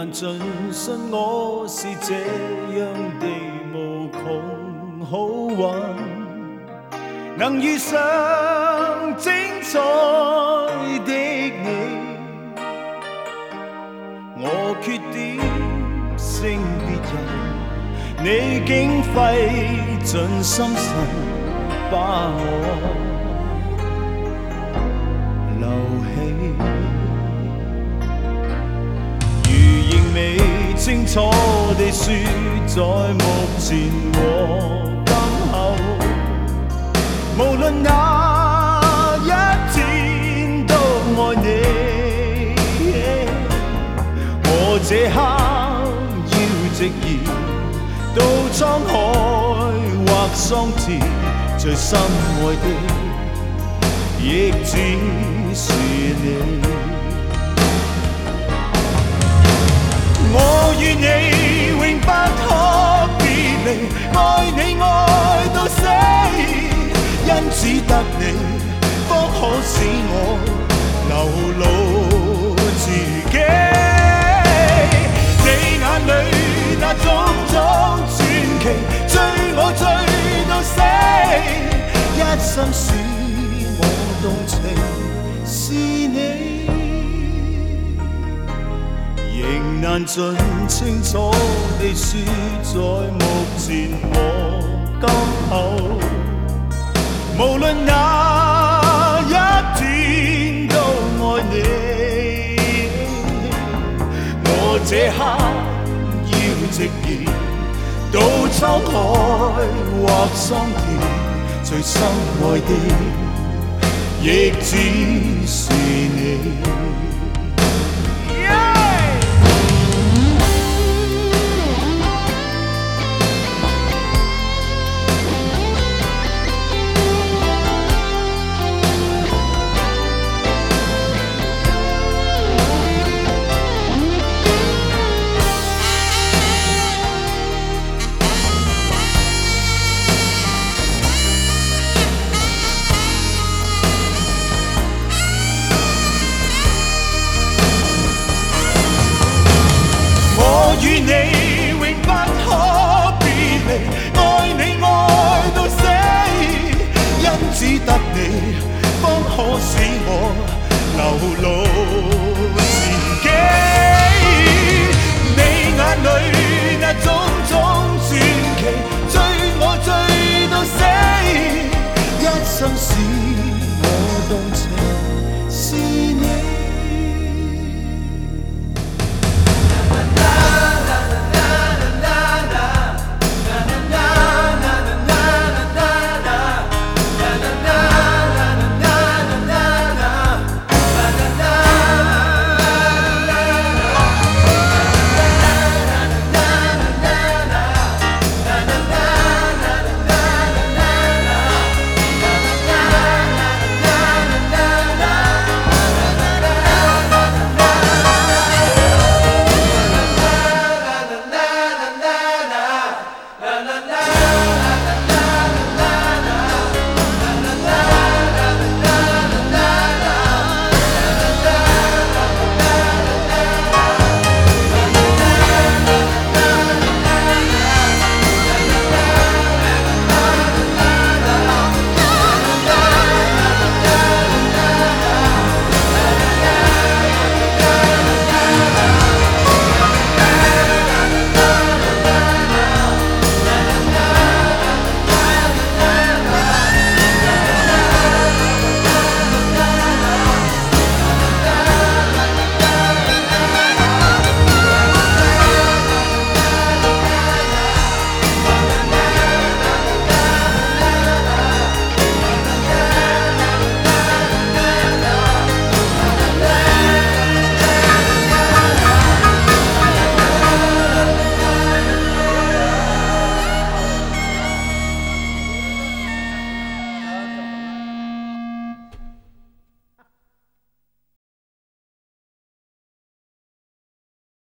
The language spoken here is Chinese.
難盡信我是這樣地無窮好運，能遇上精彩的你。我缺點勝別人，你竟費盡心神把我留起。如仍未清楚地說，在目前和今後，無論哪一天都愛你。我這刻要直言，到滄海或桑田，最深愛的亦只是你。我與你永不可別離，愛你愛到死，因只得你方可使我流露自己。你眼裏那種種傳奇，追我追到死，一生使我動情是你。仍難盡清楚地說，在目前和今後，無論哪一天都愛你。我這刻要直言，到滄海或桑田，最深愛的亦只是你。